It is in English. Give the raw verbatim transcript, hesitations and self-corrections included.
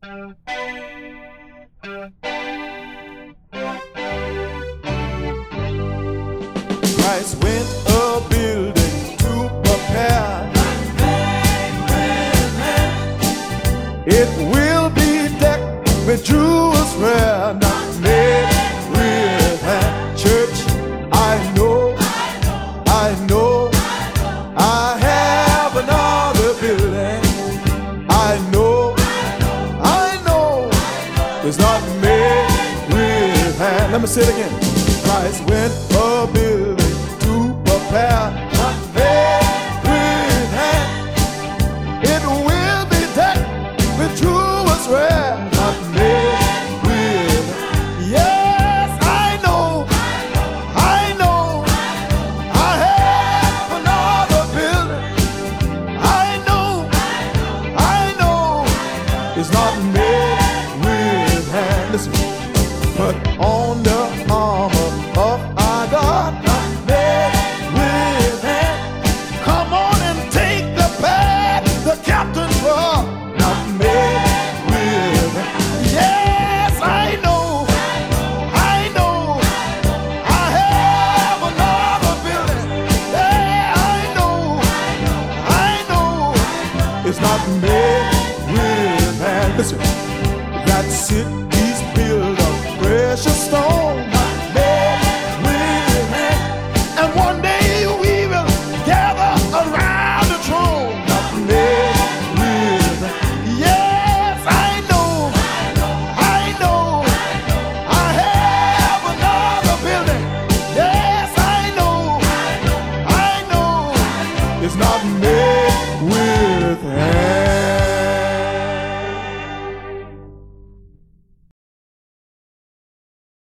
Christ went a building to prepare. It will be decked with jewels rare, not made with hand. Church, I know, I know, I have another building. I know, I know, it's not made with hand. Let me say it again. Christ went a building to prepare, not made with hand. It will be decked with jewels rare, not made with. Yes, I know, I know, I have another building. I know, I know, it's not made with hand. Listen, but on the armor of our God, not made with hand. Come on and take the bag, the captain's rod, not made with hand. Yes, I know, I know, I have another building. Yeah, I know, I know, it's not made with hand. Listen, that city's built of precious stone.